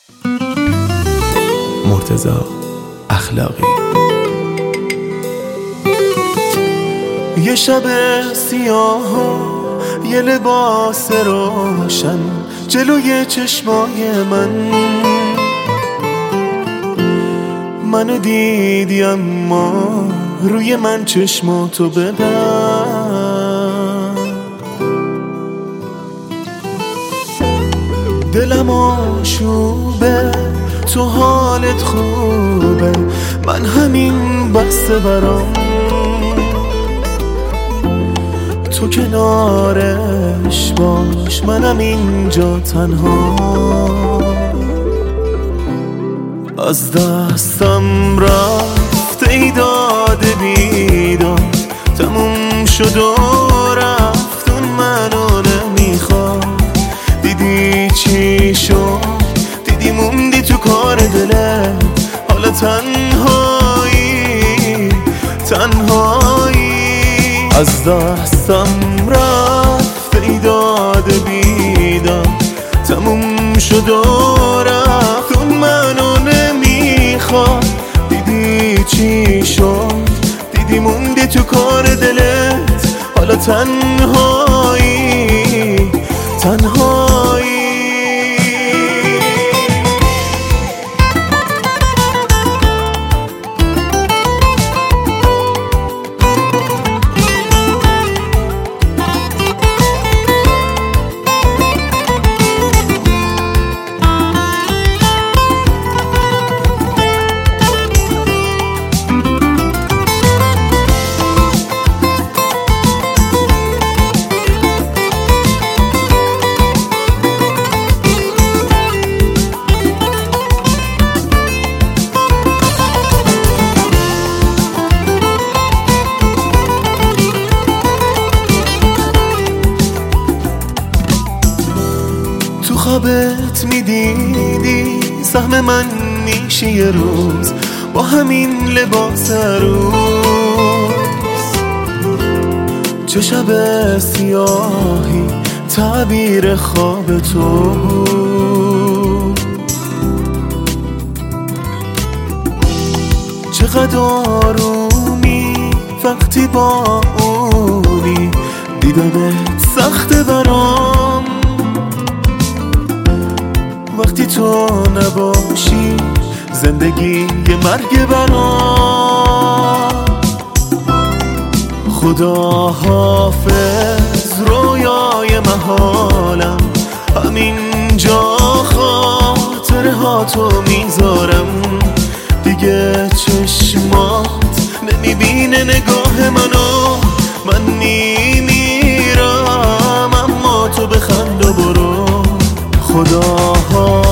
مرتضی اخلاقی. یه شب سیاه و یه لباس روشن جلوی چشمای منو دیدی، اما روی من چشماتو ببند. دلم آشوبه، تو حالت خوبه، من همین بسته برام. تو کنارش باش، منم اینجا تنها. از دستم رفت ای داد بیداد، تموم شد و رفت، اون منو نمیخواد. دیدی چی شد؟ دیدی موندی تو کار دلت، حالا تنهایی. از دستم رفت ای داد بیداد، تموم شد و رفت، اون منو نمیخواد. دیدی چی شد؟ دیدی موندی تو کار دلت، حالا تنهایی. تو خوابت میدیدی سهم من میشه یه روز، با همین لباس روز. چه شب سیاهی تعبیر خواب تو بود. چقدر آرومی وقتی با اونی، دیدنت سخته برام. وقتی تو نباشی زندگی یه مرگ برام. خدا حافظ رویای محالم، همینجا خاطره ها تو میذارم. دیگه چشمات نمیبینه نگاه منو، من میمیرم اما تو بخند و برو. خدا